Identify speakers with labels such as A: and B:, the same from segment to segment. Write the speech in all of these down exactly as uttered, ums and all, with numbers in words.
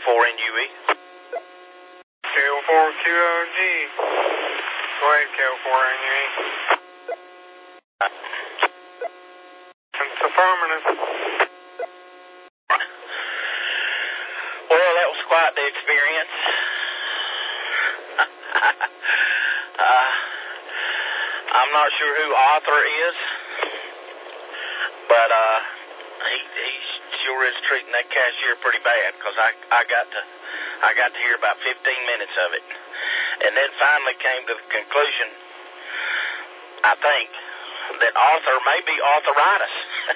A: four N U E.
B: K O four Q O G. Go ahead, K O four N U E. It's affirmative.
A: Well, that was quite the experience. uh, I'm not sure who Arthur is, but uh, he he sure is treating that cashier pretty bad, because I I got to I got to hear about fifteen minutes of it, and then finally came to the conclusion, I think, that Arthur may be arthritis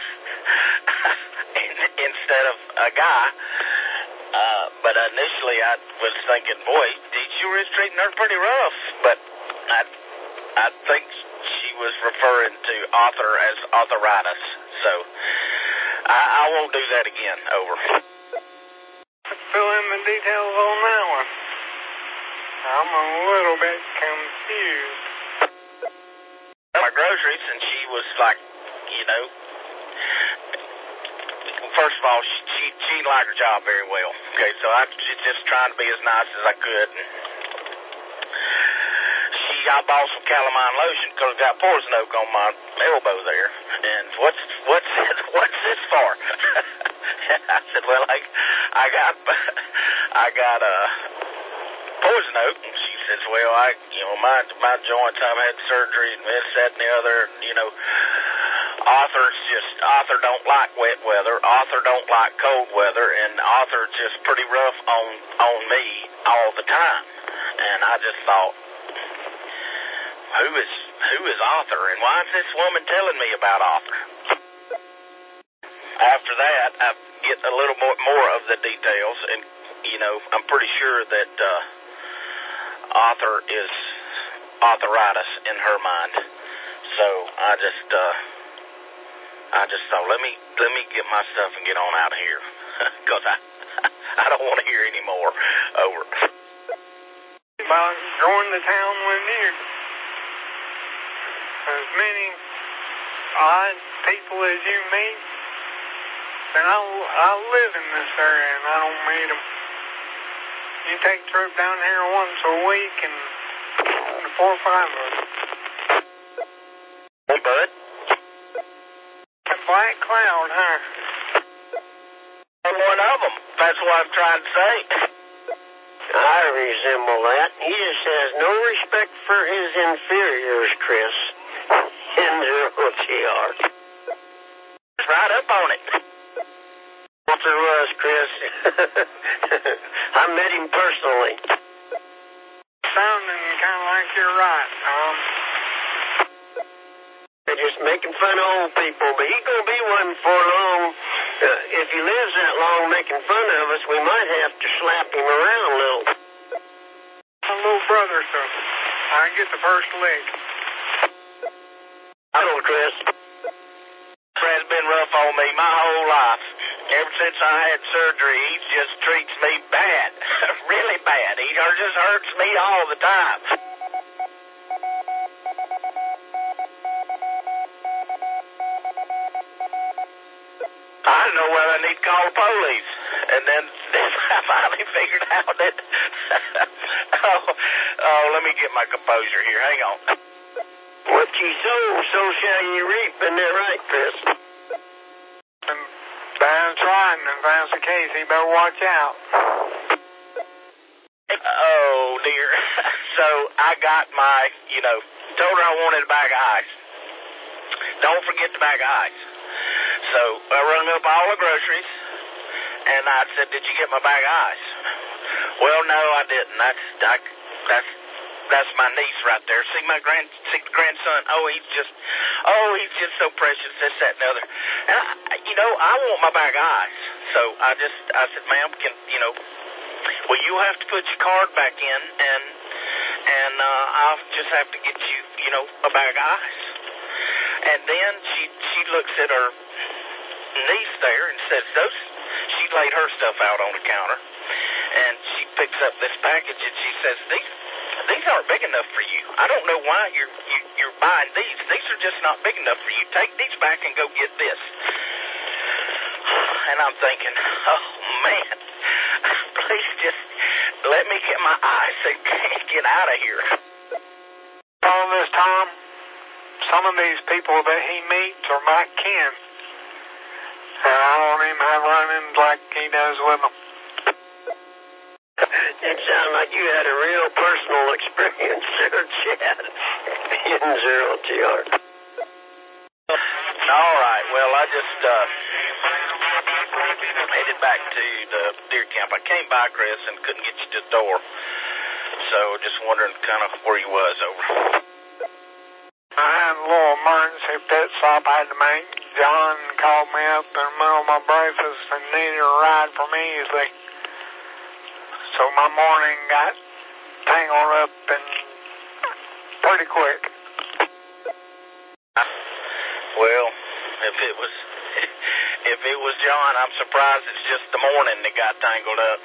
A: instead of a guy. Uh, but initially I was thinking, boy, he sure is treating her pretty rough. But I, I think she was referring to Arthur as arthritis. So I, I won't do that again. Over.
B: Let's fill in the details on that one. I'm a little bit confused.
A: My groceries, and she was like, you know, first of all, she, she, she didn't like her job very well. Okay, so I was just trying to be as nice as I could. She, I bought some calamine lotion because I got poison oak on my elbow there. And what's what's what's this for? I said, well, I I got I got uh poison oak. And she says, well, I you know my my joints, I've had surgery and this, that, and the other. And, you know. Arthur's just, Arthur don't like wet weather, Arthur don't like cold weather, and Arthur's just pretty rough on, on me all the time. And I just thought, who is, who is Arthur, and why is this woman telling me about Arthur? After that, I get a little more, more of the details, and, you know, I'm pretty sure that uh, Arthur is arthritis in her mind. So I just, uh, I just thought, let me let me get my stuff and get on out of here, because I I don't want to hear any more. Over.
B: About going to town when near. As many odd people as you meet, and I, I live in this area and I don't meet them. You take a trip down here once a week and four or five of them.
A: Hey, bud.
B: Black cloud, huh?
A: I'm one of them. That's what I'm trying to say.
C: I resemble that. He just has no respect for his inferiors, Chris. N zero T R.
A: Right up on it.
C: Walter was, Chris. I met him personally.
B: Sounding kind of like you're right, Tom.
C: They're just making fun of old people, but he's going to be one for long. Uh, if he lives that long making fun of us, we might have to slap him around a little.
B: My little brother, so I get the first lick.
C: Hello, Chris.
A: Fred's been rough on me my whole life. Ever since I had surgery, he just treats me bad. Really bad. He just hurts me all the time. I didn't know whether I need to call the police. And then, then I finally figured out that, oh, oh, let me get my composure here. Hang on.
C: What you sow, so shall you reap. Isn't that right, Chris?
B: And that's right, and if that's the case, you better watch out.
A: Oh, dear. So I got my, you know, told her I wanted a bag of ice. Don't forget the bag of ice. So I rung up all the groceries, and I said, did you get my bag of ice? Well, no, I didn't. That's I, that's that's my niece right there. See my grand see the grandson. Oh, he's just oh, he's just so precious. This, that, and the other. And I, you know, I want my bag of ice. So I just I said, ma'am, can you know? Well, you have to put your card back in, and and uh, I'll just have to get you, you know, a bag of ice. And then she she looks at her niece there and says, those. She laid her stuff out on the counter, and she picks up this package and she says, these these aren't big enough for you. I don't know why you're you, you're buying these. These are just not big enough for you. Take these back and go get this. And I'm thinking, oh man, please just let me get my ice and get out of here.
B: All this time, some of these people that he meets are my kin. And I don't even have run-ins like he does with them.
C: It sounds like you had a real personal experience there, Chad. In Zero T R.
A: All right. Well, I just uh, headed back to the deer camp. I came by, Chris, and couldn't get you to the door. So just wondering kind of where you was over.
B: I had a little emergency pit stop I had to make. John called me up in the middle of my breakfast and needed a ride from Easley. So my morning got tangled up and pretty quick.
A: Well, if it was if it was John, I'm surprised it's just the morning that got tangled up.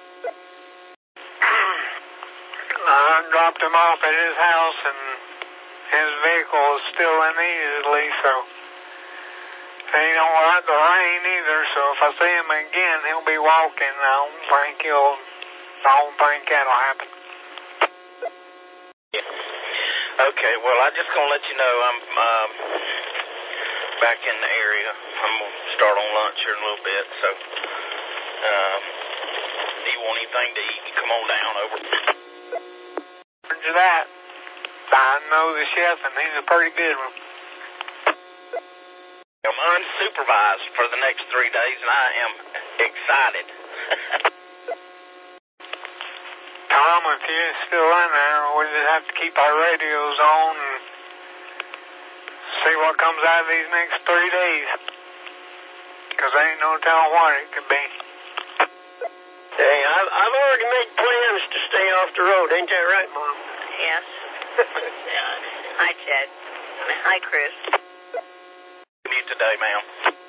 B: I dropped him off at his house and his vehicle is still in Easley, so he don't like the rain either, so if I see him again, he'll be walking. I don't think he'll, I don't think that'll happen.
A: Yeah. Okay, well, I'm just going to let you know I'm um, back in the area. I'm going to start on lunch here in a little bit, so uh, do you want anything to eat? Come on down over.
B: Roger that. I know the chef, and he's a pretty good one.
A: I'm unsupervised for the next three days, and I am excited.
B: Tom, if you're still in there, we just have to keep our radios on and see what comes out of these next three days. Because there ain't no telling what it could be.
C: Hey, I've, I've already made plans to stay off the road. Ain't that right, Mom?
D: Yes. Hi, Chad. Hi, Chris.
A: You today, ma'am?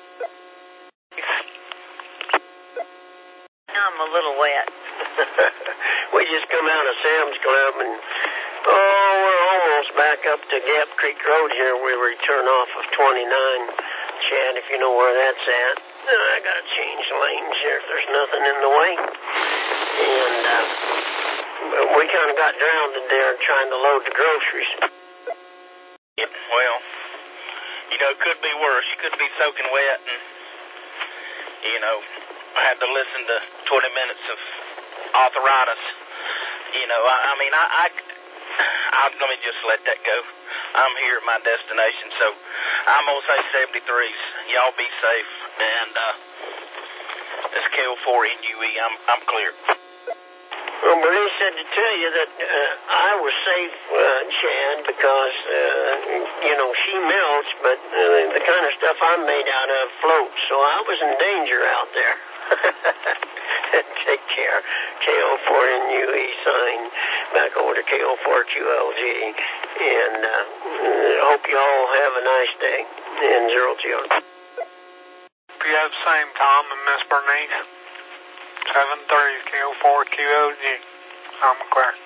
D: I'm a little wet.
C: We just come out of Sam's Club and, oh, we're almost back up to Gap Creek Road here. We return off of twenty-nine. Chad, if you know where that's at. I gotta change lanes here if there's nothing in the way. And, uh, we kind of got drowned there trying to load the groceries.
A: Yeah, well, you know, it could be worse. You could be soaking wet and, you know, I had to listen to twenty minutes of arthritis. You know, I, I mean, I, I, I, let me just let that go. I'm here at my destination, so I'm going to say seventy-threes. Y'all be safe. And, uh, this K O four N U E, I'm, I'm clear.
C: Well, Marie said to tell you that uh, I was safe, uh, Chad, because, uh, you know, she melts, but uh, the kind of stuff I'm made out of floats, so I was in danger out there. Take care. K O four N U E sign back over to K O four Q L G. And uh, hope you all have a nice day. And Zero T R.
B: Hope you have the same, Tom and Miss Bernice. seven thirty K O four Q L G. I'm clear.